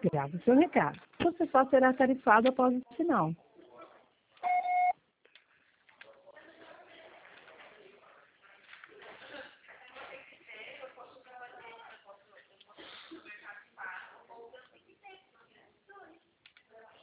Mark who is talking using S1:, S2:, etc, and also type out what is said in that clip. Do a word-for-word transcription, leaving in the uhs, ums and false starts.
S1: Grave o seu recado. Você só será tarifado após o sinal.